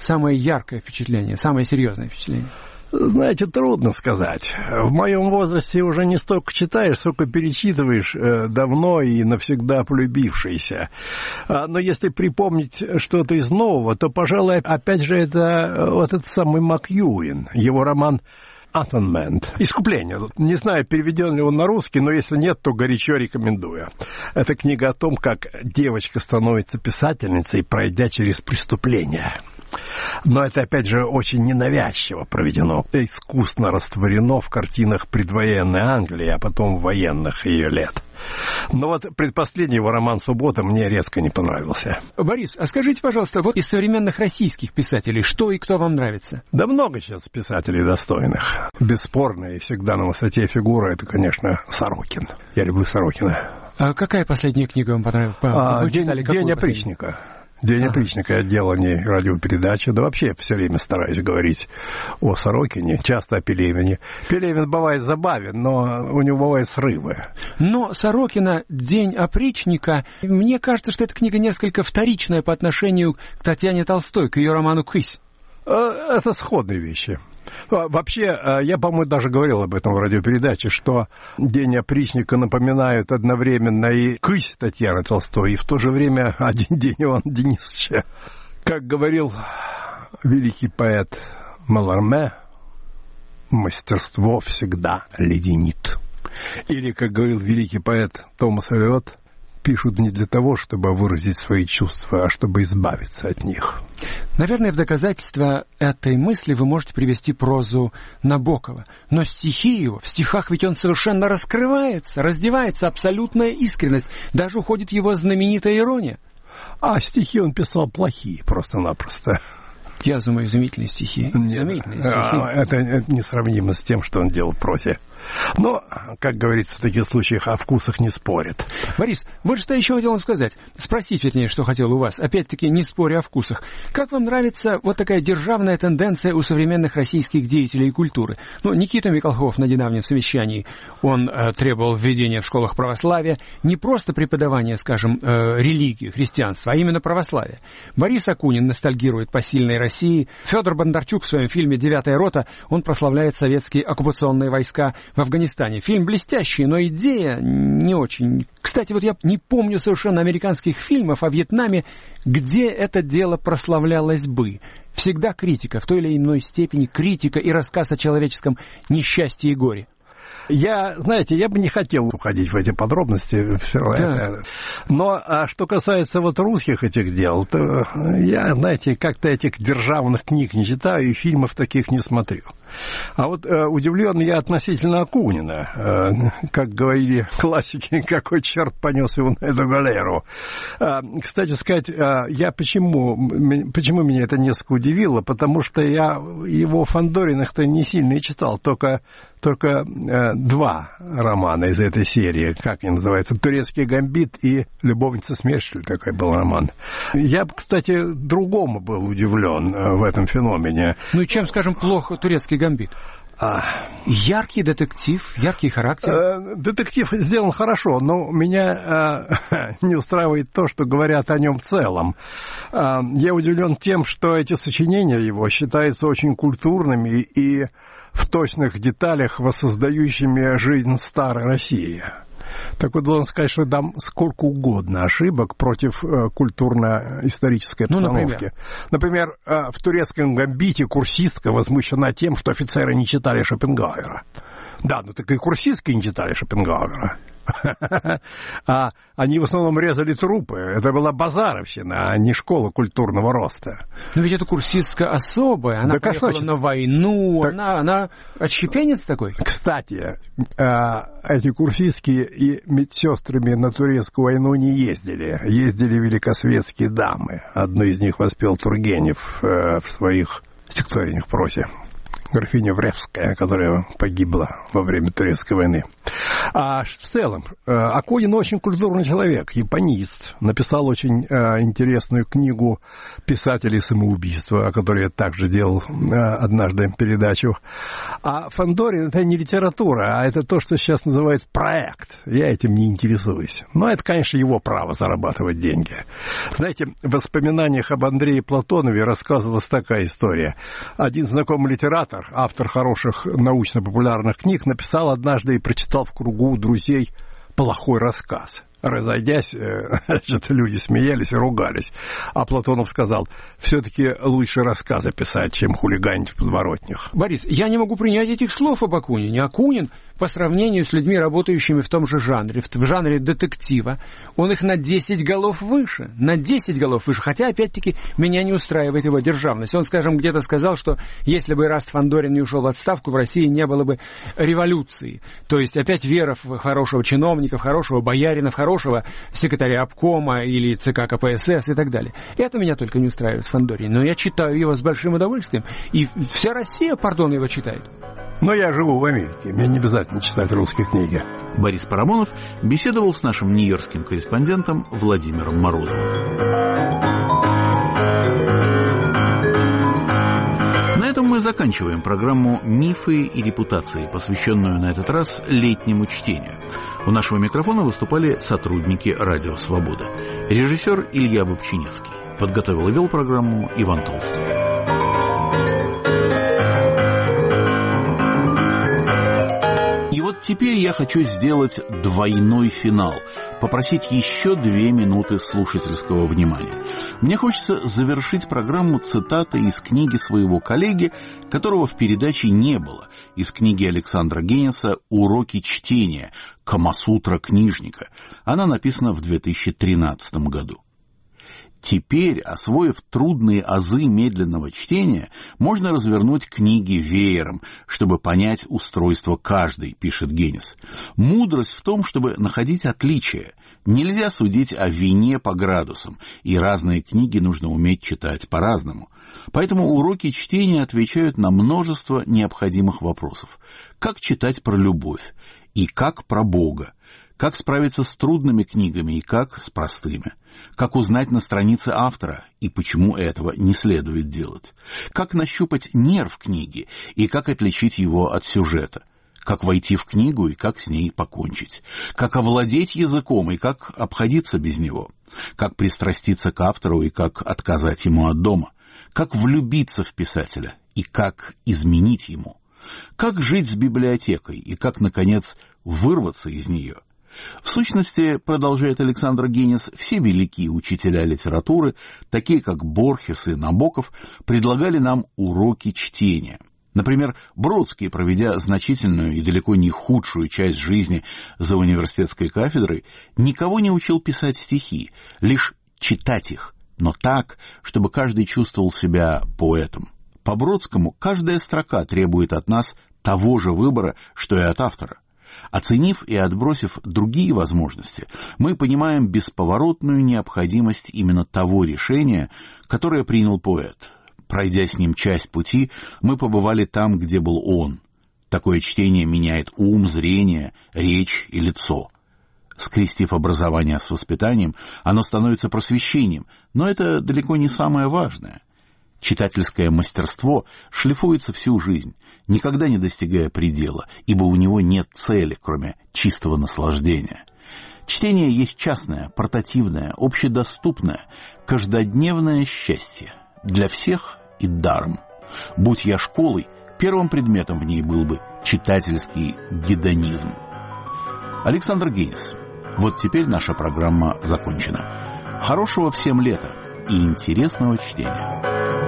яркое впечатление, самое серьезное впечатление? Знаете, трудно сказать. В моем возрасте уже не столько читаешь, сколько перечитываешь давно и навсегда полюбившееся. Но если припомнить что-то из нового, то, пожалуй, опять же, это этот самый МакЮин, его роман «Atonement». «Искупление». Не знаю, переведен ли он на русский, но если нет, то горячо рекомендую. Это книга о том, как девочка становится писательницей, пройдя через преступление. Но это, опять же, очень ненавязчиво проведено, искусно растворено в картинах предвоенной Англии, а потом военных ее лет. Но предпоследний его роман «Суббота» мне резко не понравился. Борис, а скажите, пожалуйста, из современных российских писателей, что и кто вам нравится? Да много сейчас писателей достойных. Бесспорная и всегда на высоте фигура — это, конечно, Сорокин. Я люблю Сорокина. А какая последняя книга вам понравилась? «День опричника». День опричника я делал не радиопередачи, да вообще все время стараюсь говорить о Сорокине, часто о Пелевине. Пелевин бывает забавен, но у него бывают срывы. Но Сорокина «День опричника», мне кажется, что эта книга несколько вторичная по отношению к Татьяне Толстой, к ее роману «Кысь». Это сходные вещи. Вообще, я, по-моему, даже говорил об этом в радиопередаче, что «День опричника» напоминает одновременно и «Кысь» Татьяны Толстой, и в то же время «Один день» Ивана Денисовича. Как говорил великий поэт Маларме, мастерство всегда леденит. Или, как говорил великий поэт Томас Элиот, пишут не для того, чтобы выразить свои чувства, а чтобы избавиться от них. Наверное, в доказательство этой мысли вы можете привести прозу Набокова. Но стихи его, в стихах ведь он совершенно раскрывается, раздевается, абсолютная искренность. Даже уходит его знаменитая ирония. А стихи он писал плохие, просто-напросто. Я думаю, изумительные стихи. Изумительные стихи. Это несравнимо с тем, что он делал в прозе. Но, как говорится, в таких случаях о вкусах не спорят. Борис, вот что еще хотел вам сказать. Спросить, вернее, что хотел у вас. Опять-таки, не споря о вкусах. Как вам нравится вот такая державная тенденция у современных российских деятелей культуры? Ну, Никита Михалков на недавнем совещании, он требовал введения в школах православия, не просто преподавания, скажем, религии, христианства, а именно православия. Борис Акунин ностальгирует по сильной России. Федор Бондарчук в своем фильме «Девятая рота», он прославляет советские оккупационные войска в Афганистане. Фильм блестящий, но идея не очень. Кстати, вот я не помню совершенно американских фильмов о Вьетнаме, где это дело прославлялось бы. Всегда критика, в той или иной степени критика и рассказ о человеческом несчастье и горе. Знаете, я бы не хотел уходить в эти подробности, все равно. Но что касается вот русских этих дел, то я, знаете, как-то этих державных книг не читаю и фильмов таких не смотрю. А вот удивлен я относительно Акунина. Как говорили классики, какой черт понес его на эту галеру. Кстати сказать, почему меня это несколько удивило, потому что я его Фандориных-то не сильно и читал, только два романа из этой серии, как они называются, «Турецкий гамбит» и «Любовница Смершль», такой был роман. Я, кстати, другому был удивлен в этом феномене. Ну и чем, скажем, плохо «Турецкий гамбит»? Яркий детектив, яркий характер. Детектив сделан хорошо, но меня не устраивает то, что говорят о нем в целом. Я удивлен тем, что эти сочинения его считаются очень культурными и в точных деталях воссоздающими жизнь старой России. Так вот, должен сказать, что дам сколько угодно ошибок против культурно-исторической обстановки. Например, в «Турецком гамбите» курсистка возмущена тем, что офицеры не читали Шопенгауэра. Да, ну так и курсистки не читали Шопенгауэра. А они в основном резали трупы. Это была базаровщина, а не школа культурного роста. Но ведь эта курсистка особая. Она поехала на войну. Так... Она отщепенец такой. Кстати, эти курсистки и медсестрами на турецкую войну не ездили. Ездили великосветские дамы. Одну из них воспел Тургенев в своих стихотворениях в прозе. Графиня Вревская, которая погибла во время Турецкой войны. А в целом, Акунин очень культурный человек, японист. Написал очень интересную книгу «Писатели самоубийства», о которой я также делал однажды передачу. А Фандорин — это не литература, а это то, что сейчас называют проект. Я этим не интересуюсь. Но это, конечно, его право зарабатывать деньги. Знаете, в воспоминаниях об Андрее Платонове рассказывалась такая история. Один знакомый литератор, автор хороших научно-популярных книг, написал однажды и прочитал в кругу друзей плохой рассказ. Разойдясь, люди смеялись и ругались. А Платонов сказал, все-таки лучше рассказы писать, чем хулиганить в подворотнях. Борис, я не могу принять этих слов об Акунине. Акунин, по сравнению с людьми, работающими в том же жанре, в жанре детектива, он их на 10 голов выше. На 10 голов выше. Хотя, опять-таки, меня не устраивает его державность. Он, скажем, где-то сказал, что если бы Эраст Фандорин не ушел в отставку, в России не было бы революции. То есть, опять вера в хорошего чиновника, в хорошего боярина, в хорошего секретаря обкома или ЦК КПСС и так далее. Это меня только не устраивает в Фандорине. Но я читаю его с большим удовольствием. И вся Россия, пардон, его читает. Но я живу в Америке, мне не обязательно читать русские книги. Борис Парамонов беседовал с нашим нью-йоркским корреспондентом Владимиром Морозовым. мы заканчиваем программу «Мифы и репутации», посвященную на этот раз летнему чтению. У нашего микрофона выступали сотрудники «Радио Свобода». Режиссер Илья Бобчинецкий. Подготовил и вел программу Иван Толстой. И вот теперь я хочу сделать двойной финал, попросить еще 2 минуты слушательского внимания. Мне хочется завершить программу цитатой из книги своего коллеги, которого в передаче не было, из книги Александра Генеса «Уроки чтения. Камасутра книжника». Она написана в 2013 году. Теперь, освоив трудные азы медленного чтения, можно развернуть книги веером, чтобы понять устройство каждой, пишет Генес. Мудрость в том, чтобы находить отличия. Нельзя судить о вине по градусам, и разные книги нужно уметь читать по-разному. Поэтому уроки чтения отвечают на множество необходимых вопросов. Как читать про любовь? И как про Бога? Как справиться с трудными книгами и как с простыми? Как узнать на странице автора и почему этого не следует делать? Как нащупать нерв книги и как отличить его от сюжета? Как войти в книгу и как с ней покончить? Как овладеть языком и как обходиться без него? Как пристраститься к автору и как отказать ему от дома? Как влюбиться в писателя и как изменить ему? Как жить с библиотекой и как, наконец, вырваться из нее? В сущности, продолжает Александр Генес, все великие учителя литературы, такие как Борхес и Набоков, предлагали нам уроки чтения. Например, Бродский, проведя значительную и далеко не худшую часть жизни за университетской кафедрой, никого не учил писать стихи, лишь читать их, но так, чтобы каждый чувствовал себя поэтом. По Бродскому каждая строка требует от нас того же выбора, что и от автора. Оценив и отбросив другие возможности, мы понимаем бесповоротную необходимость именно того решения, которое принял поэт. Пройдя с ним часть пути, мы побывали там, где был он. Такое чтение меняет ум, зрение, речь и лицо. Скрестив образование с воспитанием, оно становится просвещением, но это далеко не самое важное. Читательское мастерство шлифуется всю жизнь, никогда не достигая предела, ибо у него нет цели, кроме чистого наслаждения. Чтение есть частное, портативное, общедоступное, каждодневное счастье. Для всех и даром. Будь я школой, первым предметом в ней был бы читательский гедонизм. Александр Генес. Вот теперь наша программа закончена. Хорошего всем лета и интересного чтения.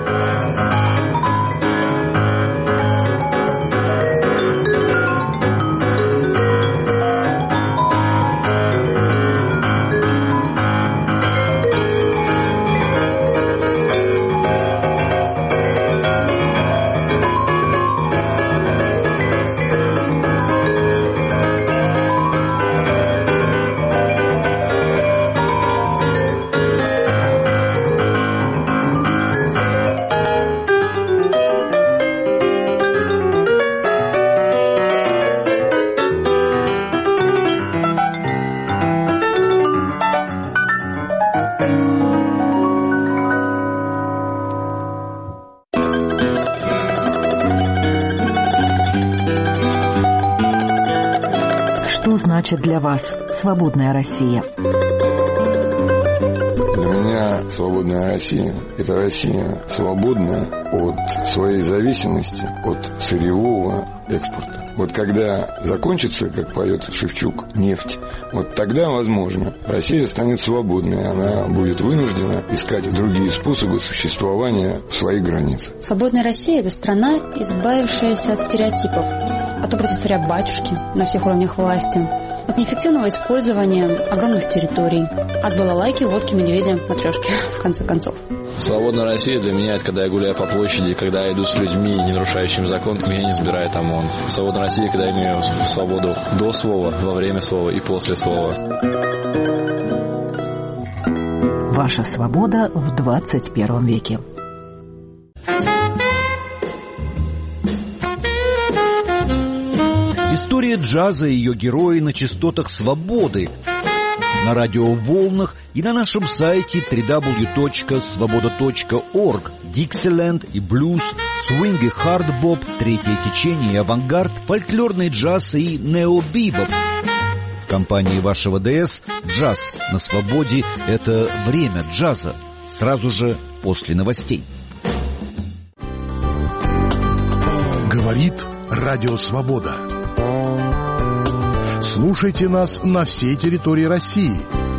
Для вас свободная Россия? Для меня свободная Россия – это Россия свободная от своей зависимости от сырьевого экспорта. Вот когда закончится, как поет Шевчук, нефть, вот тогда, возможно, Россия станет свободной, она будет вынуждена искать другие способы существования в своих границах. Свободная Россия – это страна, избавившаяся от стереотипов, от образа царя-батюшки на всех уровнях власти, от неэффективного использования огромных территорий, от балалайки, водки, медведя, матрешки, в конце концов. Свободная Россия для меня – это когда я гуляю по площади, когда я иду с людьми, не нарушающими закон, меня не забирает ОМОН. Свободная Россия, когда я имею свободу до слова, во время слова и после слова. Ваша свобода в 21 веке. История джаза и ее герои на частотах свободы, на радиоволнах и на нашем сайте www.svoboda.org. Dixieland и блюз свинг и хард-боп, третье течение и авангард, фольклорный джаз и нео-бибоп. В компании вашего ДС «Джаз на свободе» — это время джаза. Сразу же после новостей. Говорит Радио Свобода. Слушайте нас на всей территории России.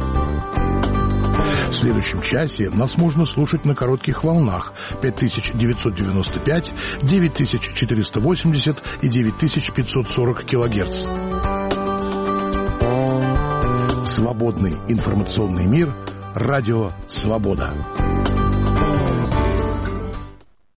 В следующем часе нас можно слушать на коротких волнах 5995, 9480 и 9540 килогерц. Свободный информационный мир. Радио Свобода.